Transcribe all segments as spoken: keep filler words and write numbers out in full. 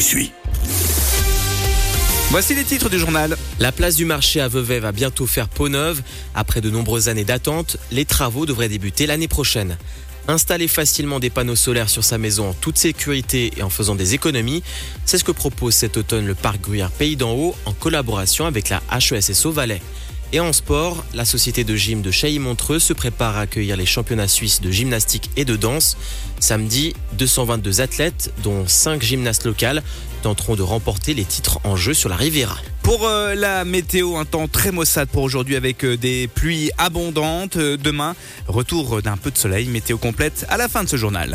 suis. Voici les titres du journal. La place du marché à Vevey va bientôt faire peau neuve. Après de nombreuses années d'attente, les travaux devraient débuter l'année prochaine. Installer facilement des panneaux solaires sur sa maison en toute sécurité et en faisant des économies, c'est ce que propose cet automne le parc Gruyère Pays d'en Haut en collaboration avec la H E S S O Valais. Et en sport, la société de gym de Chailly-Montreux se prépare à accueillir les championnats suisses de gymnastique et de danse. Samedi, deux cent vingt-deux athlètes, dont cinq gymnastes locales, tenteront de remporter les titres en jeu sur la Riviera. Pour euh, la météo, un temps très maussade pour aujourd'hui avec euh, des pluies abondantes. Euh, demain, retour d'un peu de soleil. Météo complète à la fin de ce journal.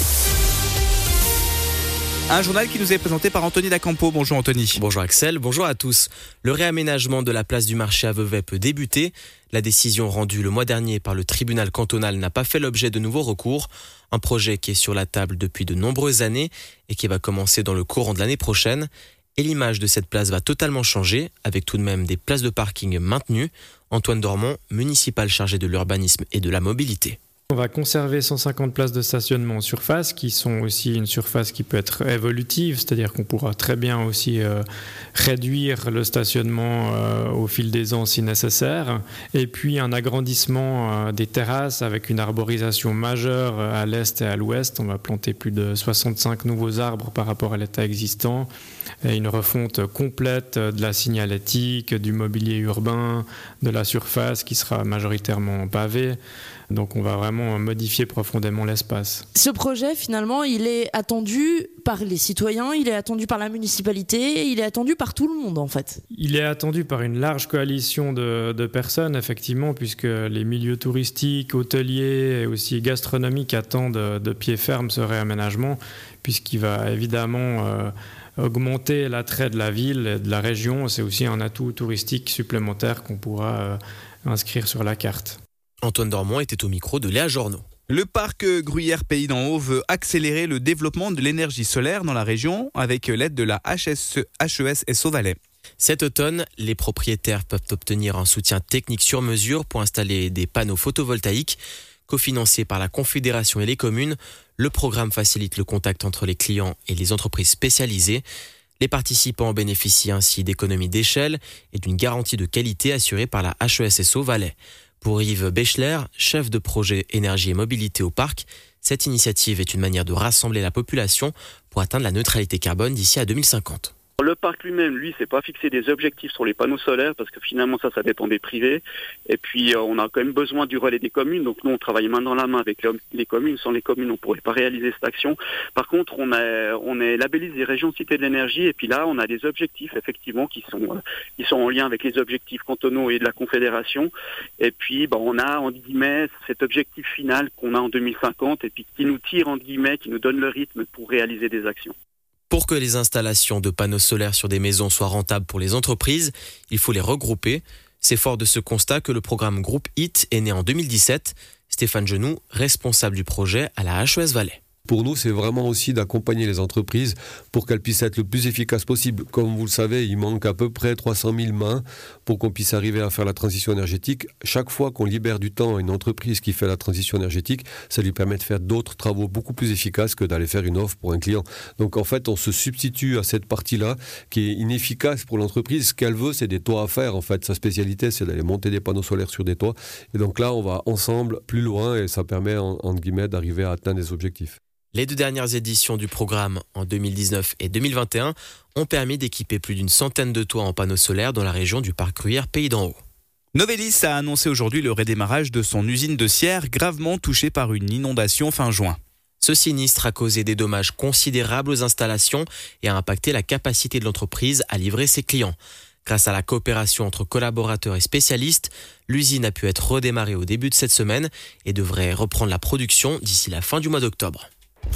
Un journal qui nous est présenté par Anthony Dacampo. Bonjour Anthony. Bonjour Axel, bonjour à tous. Le réaménagement de la place du marché à Vevey peut débuter. La décision rendue le mois dernier par le tribunal cantonal n'a pas fait l'objet de nouveaux recours. Un projet qui est sur la table depuis de nombreuses années et qui va commencer dans le courant de l'année prochaine. Et l'image de cette place va totalement changer, avec tout de même des places de parking maintenues. Antoine Dormont, municipal chargé de l'urbanisme et de la mobilité. On va conserver cent cinquante places de stationnement en surface, qui sont aussi une surface qui peut être évolutive, c'est-à-dire qu'on pourra très bien aussi euh, réduire le stationnement euh, au fil des ans si nécessaire. Et puis un agrandissement euh, des terrasses avec une arborisation majeure à l'est et à l'ouest. On va planter plus de soixante-cinq nouveaux arbres par rapport à l'état existant. Et une refonte complète de la signalétique, du mobilier urbain, de la surface qui sera majoritairement pavée. Donc on va vraiment modifier profondément l'espace. Ce projet, finalement, il est attendu par les citoyens, il est attendu par la municipalité, il est attendu par tout le monde, en fait. Il est attendu par une large coalition de, de personnes, effectivement, puisque les milieux touristiques, hôteliers et aussi gastronomiques attendent de, de pied ferme ce réaménagement, puisqu'il va évidemment euh, augmenter l'attrait de la ville et de la région. C'est aussi un atout touristique supplémentaire qu'on pourra euh, inscrire sur la carte. Antoine Dormont était au micro de Léa Journeau. Le parc Gruyère Pays d'en Haut veut accélérer le développement de l'énergie solaire dans la région avec l'aide de la H E S S O Valais. Cet automne, les propriétaires peuvent obtenir un soutien technique sur mesure pour installer des panneaux photovoltaïques. Cofinancé par la Confédération et les communes, le programme facilite le contact entre les clients et les entreprises spécialisées. Les participants bénéficient ainsi d'économies d'échelle et d'une garantie de qualité assurée par la H E S S O Valais. Pour Yves Bechler, chef de projet énergie et mobilité au parc, cette initiative est une manière de rassembler la population pour atteindre la neutralité carbone d'ici à deux mille cinquante. Le parc lui-même, lui, s'est pas fixé des objectifs sur les panneaux solaires parce que finalement ça, ça dépend des privés. Et puis euh, on a quand même besoin du relais des communes. Donc nous, on travaille main dans la main avec les, les communes. Sans les communes, on pourrait pas réaliser cette action. Par contre, on est, on est labellisé région cité de l'énergie. Et puis là, on a des objectifs effectivement qui sont, euh, qui sont en lien avec les objectifs cantonaux et de la Confédération. Et puis, bah, on a entre guillemets cet objectif final qu'on a en deux mille cinquante et puis qui nous tire entre guillemets, qui nous donne le rythme pour réaliser des actions. Pour que les installations de panneaux solaires sur des maisons soient rentables pour les entreprises, il faut les regrouper. C'est fort de ce constat que le programme Groupe H I T est né en deux mille dix-sept. Stéphane Genoux, responsable du projet à la H E S Valais. Pour nous, c'est vraiment aussi d'accompagner les entreprises pour qu'elles puissent être le plus efficaces possible. Comme vous le savez, il manque à peu près trois cent mille mains pour qu'on puisse arriver à faire la transition énergétique. Chaque fois qu'on libère du temps à une entreprise qui fait la transition énergétique, ça lui permet de faire d'autres travaux beaucoup plus efficaces que d'aller faire une offre pour un client. Donc en fait, on se substitue à cette partie-là qui est inefficace pour l'entreprise. Ce qu'elle veut, c'est des toits à faire. En fait, sa spécialité, c'est d'aller monter des panneaux solaires sur des toits. Et donc là, on va ensemble plus loin et ça permet, entre guillemets, d'arriver à atteindre des objectifs. Les deux dernières éditions du programme, en deux mille dix-neuf et deux mille vingt et un, ont permis d'équiper plus d'une centaine de toits en panneaux solaires dans la région du parc Gruyère Pays d'en Haut. Novelis a annoncé aujourd'hui le redémarrage de son usine de Sierre, gravement touchée par une inondation fin juin. Ce sinistre a causé des dommages considérables aux installations et a impacté la capacité de l'entreprise à livrer ses clients. Grâce à la coopération entre collaborateurs et spécialistes, l'usine a pu être redémarrée au début de cette semaine et devrait reprendre la production d'ici la fin du mois d'octobre.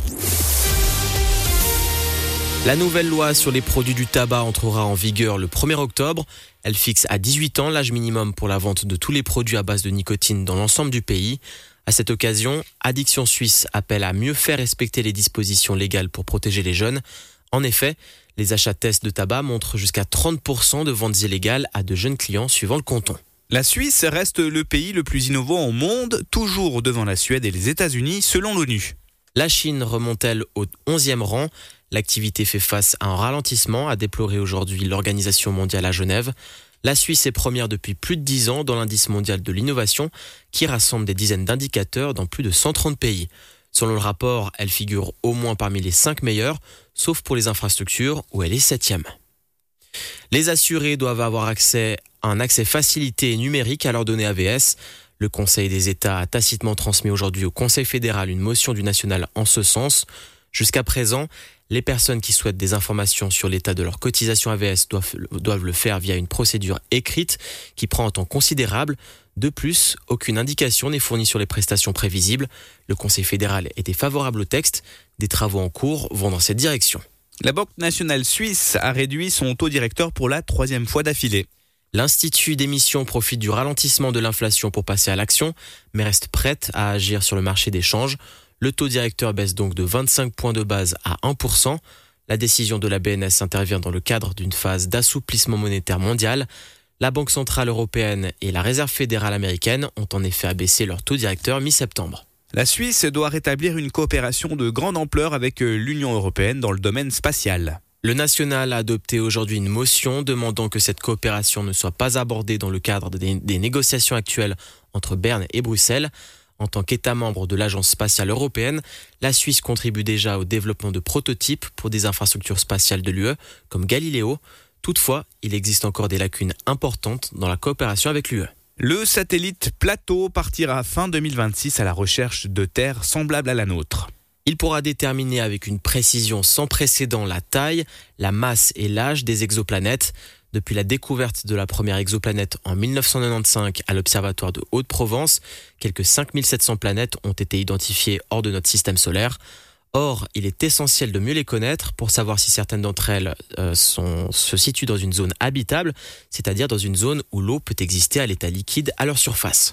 La nouvelle loi sur les produits du tabac entrera en vigueur le premier octobre. Elle fixe à dix-huit ans l'âge minimum pour la vente de tous les produits à base de nicotine dans l'ensemble du pays. À cette occasion, Addiction Suisse appelle à mieux faire respecter les dispositions légales pour protéger les jeunes. En effet, les achats tests de tabac montrent jusqu'à trente pour cent de ventes illégales à de jeunes clients suivant le canton. La Suisse reste le pays le plus innovant au monde, toujours devant la Suède et les États-Unis selon l'ONU. La Chine remonte-t-elle au onzième rang. L'activité fait face à un ralentissement, a déploré aujourd'hui l'Organisation mondiale à Genève. La Suisse est première depuis plus de dix ans dans l'indice mondial de l'innovation qui rassemble des dizaines d'indicateurs dans plus de cent trente pays. Selon le rapport, elle figure au moins parmi les cinq meilleures, sauf pour les infrastructures où elle est septième. Les assurés doivent avoir accès à un accès facilité et numérique à leurs données A V S. Le Conseil des États a tacitement transmis aujourd'hui au Conseil fédéral une motion du national en ce sens. Jusqu'à présent, les personnes qui souhaitent des informations sur l'état de leur cotisation A V S doivent, doivent le faire via une procédure écrite qui prend un temps considérable. De plus, aucune indication n'est fournie sur les prestations prévisibles. Le Conseil fédéral était favorable au texte. Des travaux en cours vont dans cette direction. La Banque nationale suisse a réduit son taux directeur pour la troisième fois d'affilée. L'Institut d'émission profite du ralentissement de l'inflation pour passer à l'action, mais reste prête à agir sur le marché des changes. Le taux directeur baisse donc de vingt-cinq points de base à un pour cent. La décision de la B N S intervient dans le cadre d'une phase d'assouplissement monétaire mondial. La Banque centrale européenne et la Réserve fédérale américaine ont en effet abaissé leur taux directeur mi-septembre. La Suisse doit rétablir une coopération de grande ampleur avec l'Union européenne dans le domaine spatial. Le national a adopté aujourd'hui une motion demandant que cette coopération ne soit pas abordée dans le cadre des, des négociations actuelles entre Berne et Bruxelles. En tant qu'État membre de l'Agence spatiale européenne, la Suisse contribue déjà au développement de prototypes pour des infrastructures spatiales de l'U E, comme Galileo. Toutefois, il existe encore des lacunes importantes dans la coopération avec l'U E. Le satellite Plateau partira fin deux mille vingt-six à la recherche de terres semblables à la nôtre. Il pourra déterminer avec une précision sans précédent la taille, la masse et l'âge des exoplanètes. Depuis la découverte de la première exoplanète en mille neuf cent quatre-vingt-quinze à l'Observatoire de Haute-Provence, quelques cinq mille sept cents planètes ont été identifiées hors de notre système solaire. Or, il est essentiel de mieux les connaître pour savoir si certaines d'entre elles euh, sont, se situent dans une zone habitable, c'est-à-dire dans une zone où l'eau peut exister à l'état liquide à leur surface.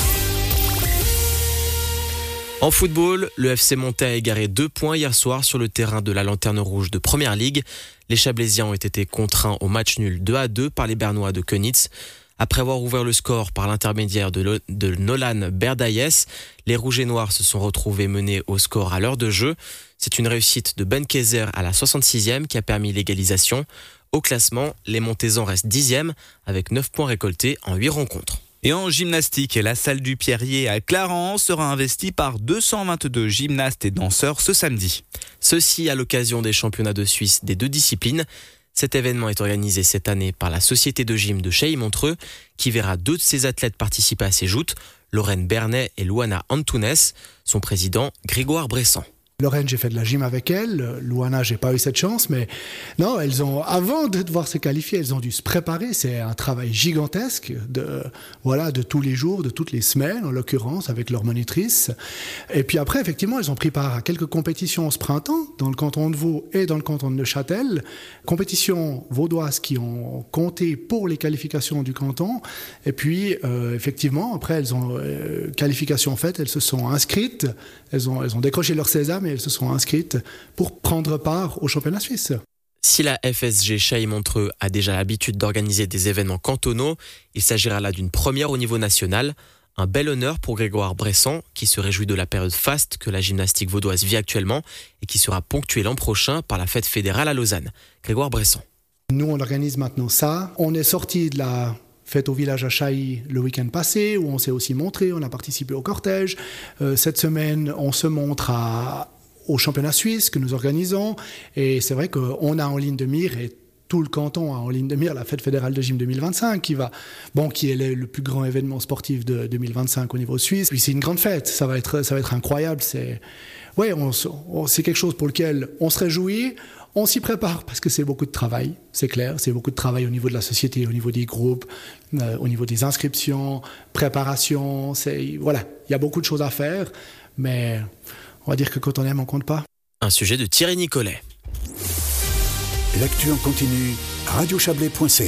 En football, le F C Montais a égaré deux points hier soir sur le terrain de la Lanterne Rouge de Première Ligue. Les Chablaisiens ont été contraints au match nul deux à deux par les Bernois de Könitz. Après avoir ouvert le score par l'intermédiaire de, le, de Nolan Berdaïes, les Rouges et Noirs se sont retrouvés menés au score à l'heure de jeu. C'est une réussite de Ben Kayser à la soixante-sixième qui a permis l'égalisation. Au classement, les Montaisans restent dixième avec neuf points récoltés en huit rencontres. Et en gymnastique, la salle du Pierrier à Clarens sera investie par deux cent vingt-deux gymnastes et danseurs ce samedi. Ceci à l'occasion des championnats de Suisse des deux disciplines. Cet événement est organisé cette année par la Société de gym de Cheilly-Montreux qui verra deux de ses athlètes participer à ces joutes, Lorraine Bernet et Louana Antunes. Son président, Grégoire Bressan. Lorraine, j'ai fait de la gym avec elle. Louana, j'ai pas eu cette chance, mais non, elles ont, avant de devoir se qualifier, elles ont dû se préparer. C'est un travail gigantesque de, voilà, de tous les jours, de toutes les semaines, en l'occurrence, avec leur monitrice. Et puis après, effectivement, elles ont pris part à quelques compétitions ce printemps, dans le canton de Vaud et dans le canton de Neuchâtel. Compétitions vaudoises qui ont compté pour les qualifications du canton. Et puis, euh, effectivement, après, elles ont, euh, qualification faite, elles se sont inscrites, elles ont, elles ont décroché leur sésame et elles se sont inscrites pour prendre part au championnat suisse. Si la F S G Cheilly-Montreux a déjà l'habitude d'organiser des événements cantonaux, il s'agira là d'une première au niveau national. Un bel honneur pour Grégoire Bressan, qui se réjouit de la période faste que la gymnastique vaudoise vit actuellement et qui sera ponctuée l'an prochain par la fête fédérale à Lausanne. Grégoire Bressan. Nous, on organise maintenant ça. On est sorti de la fête au village à Chailly le week-end passé, où on s'est aussi montré, on a participé au cortège. Euh, cette semaine, on se montre à, au championnat suisse que nous organisons. Et c'est vrai qu'on a en ligne de mire, et tout le canton a en ligne de mire, la fête fédérale de gym deux mille vingt-cinq, qui, va, bon, qui est le, le plus grand événement sportif de deux mille vingt-cinq au niveau suisse. Puis c'est une grande fête, ça va être, ça va être incroyable. C'est, ouais, on, on, c'est quelque chose pour lequel on se réjouit. On s'y prépare parce que c'est beaucoup de travail, c'est clair. C'est beaucoup de travail au niveau de la société, au niveau des groupes, euh, au niveau des inscriptions, préparation. C'est, voilà, il y a beaucoup de choses à faire, mais on va dire que quand on aime, on compte pas. Un sujet de Thierry Nicolet. L'actu en continu, radio chablais point c h.